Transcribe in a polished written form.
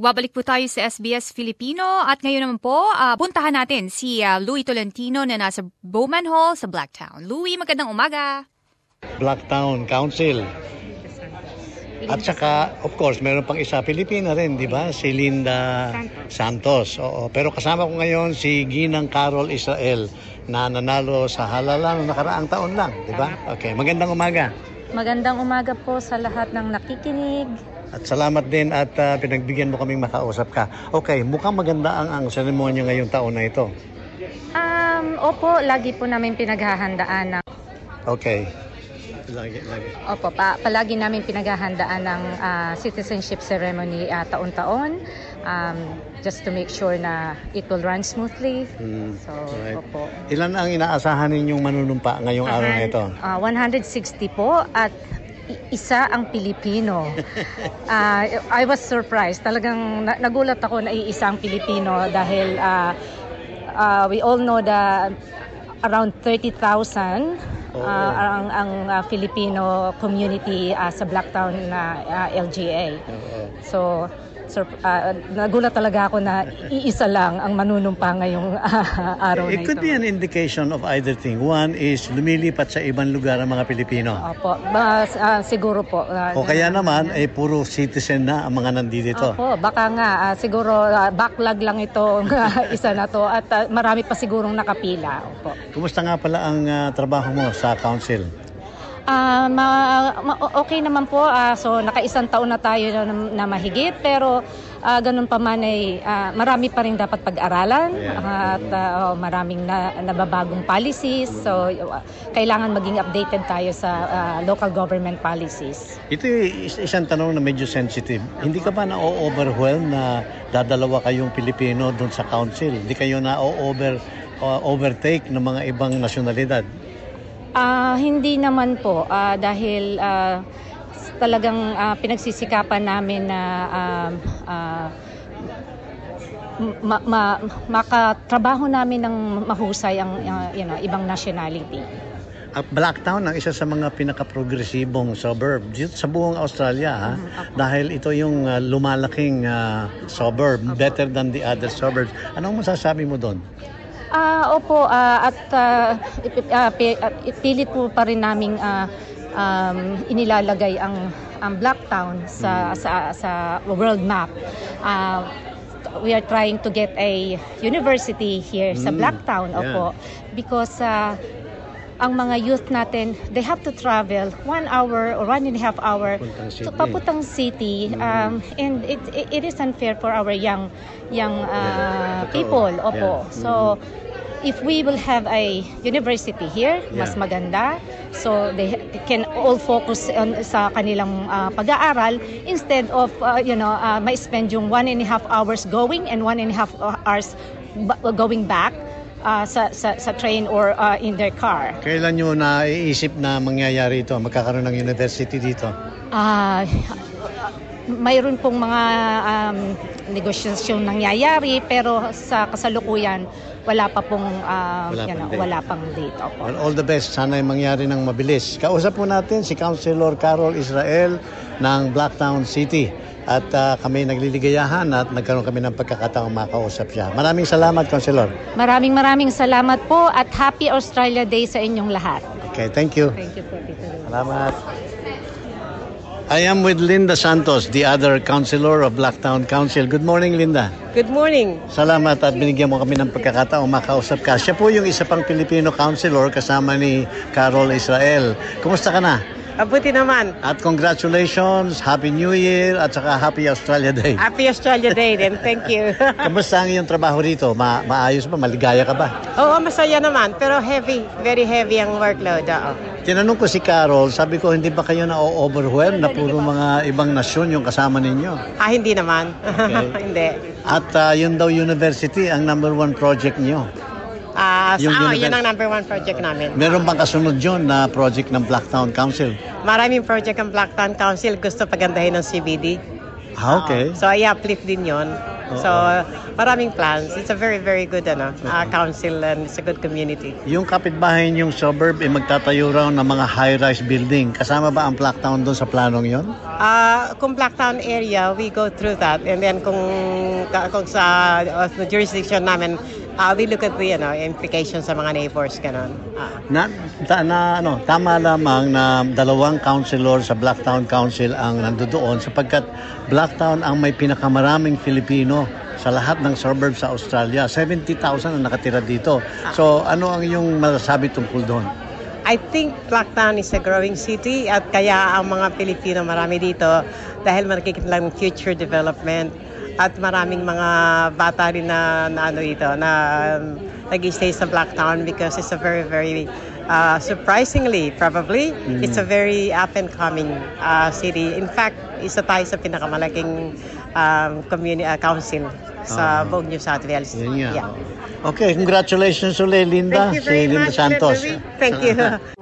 Magbabalik po tayo sa SBS Filipino at ngayon naman po, puntahan natin si Louie Tolentino na nasa Bowman Hall sa Blacktown. Louie, magandang umaga. Blacktown Council. At saka, of course, meron pang isa, Pilipina rin, di ba? Si Linda Santos. Oo. Pero kasama ko ngayon si Ginang Carol Israel na nanalo sa halalan nakaraang taon lang, di ba? Okay, magandang umaga. Magandang umaga po sa lahat ng nakikinig. At salamat din at pinagbigyan mo kaming makausap ka. Okay, mukhang maganda ang seremonya ngayong taon na ito. Opo, lagi po namin pinaghahandaan ng... Okay. Lagi. Opo, palagi namin pinaghahandaan ng citizenship ceremony taon-taon. Just to make sure na it will run smoothly. So, right. opo. Ilan ang inaasahan ninyong manunumpa ngayong araw na ito? 160 po at isa ang Pilipino. I was surprised. Talagang nagulat ako na iisa ang Pilipino dahil we all know that around 30,000 ang Filipino community sa Blacktown LGA. So nagulat talaga ako na iisa lang ang manunumpa ngayong araw na ito. It could be an indication of either thing. One is lumilipat sa ibang lugar ang mga Pilipino. Opo, siguro po. O kaya naman ay puro citizen na ang mga nandito. Opo, baka nga siguro backlog lang ito isa na to at marami pa sigurong nakapila. Opo. Kumusta nga pala ang trabaho mo sa council? Okay naman po. So nakaisang taon na tayo na mahigit pero ganun pa man ay marami pa rin dapat pag-aralan at maraming nababagong policies. So kailangan maging updated tayo sa local government policies. Ito isang tanong na medyo sensitive. Hindi ka ba na-overwhelm na dadalawa kayong Pilipino doon sa council? Hindi kayo na-overtake ng mga ibang nasyonalidad? Hindi naman po dahil talagang pinagsisikapan namin na makatrabaho namin ng mahusay ang ibang nationality. Blacktown ang isa sa mga pinaka-progresibong suburb sa buong Australia dahil ito yung lumalaking suburb, better than the other suburbs. Anong masasabi mo doon? Opo, at ipilit po pa rin naming inilalagay ang Blacktown sa world map. We are trying to get a university here sa Blacktown, opo, because ang mga youth natin, they have to travel 1 hour or 1.5 hour to Paputang City, and it is unfair for our young people. Opo. So if we will have a university here, mas maganda. So they can all focus on sa kanilang pag-aaral instead of ma-spend yung 1.5 hours going and 1.5 hours going back. Sa train or in their car. Kailan nyo naiisip na mangyayari ito? Magkakaroon ng university dito? Mayroon pong mga negosyasyon nangyayari pero sa kasalukuyan wala pa pong wala pang date. Opo. Well, all the best. Sana ay mangyari ng mabilis. Kausap po natin si Councilor Carol Israel ng Blacktown City. At kami nagliligayahan at nagkaroon kami ng pagkakataong makausap siya. Maraming salamat, Councilor. Maraming salamat po at Happy Australia Day sa inyong lahat. Okay, thank you. Thank you po, Tito. Salamat. I am with Linda Santos, the other councilor of Blacktown Council. Good morning, Linda. Good morning. Salamat at binigyan mo kami ng pagkakataong makausap ka. Siya po yung isa pang Filipino councilor kasama ni Carol Israel. Kumusta ka na? Abuti naman. At congratulations, Happy New Year at saka Happy Australia Day. Happy Australia Day din. Thank you. Kamusta ang iyong trabaho rito? Maayos ba? Maligaya ka ba? Oo, masaya naman. Pero heavy. Very heavy ang workload. Tinanong ko si Carol, sabi ko, hindi ba kayo na-overwhelm na puro mga ibang nasyon yung kasama ninyo? Hindi naman. Okay. Hindi. At yun daw university, ang number 1 project niyo. Yun ang number 1 project namin. Meron bang kasunod yun na project ng Blacktown Council? Maraming project ang Blacktown Council. Gusto pagandahin ng CBD. Okay. So, i-uplift din yun. So, maraming plans. It's a very, very good council and it's a good community. Yung kapitbahay niyong suburb, magtatayo raw ng mga high-rise building. Kasama ba ang Blacktown doon sa planong yon? Kung Blacktown area, we go through that. And then kung sa jurisdiction namin, we look at the implications sa mga neighbors. Ganon. Tama lamang na dalawang councilor sa Blacktown Council ang nandoon sapagkat Blacktown ang may pinakamaraming Filipino sa lahat ng suburbs sa Australia. 70,000 ang nakatira dito. So ano ang iyong masasabi tungkol doon? I think Blacktown is a growing city at kaya ang mga Pilipino marami dito dahil makikita lang future development at maraming mga bata rin na nag-stay sa Blacktown because it's a very, very surprisingly, probably, it's a very up-and-coming city. In fact, isa tayo sa pinakamalaking community council sa buong New South Wales. Yeah. Okay, congratulations ulit, Linda. Thank you very much, Santos. Thank you.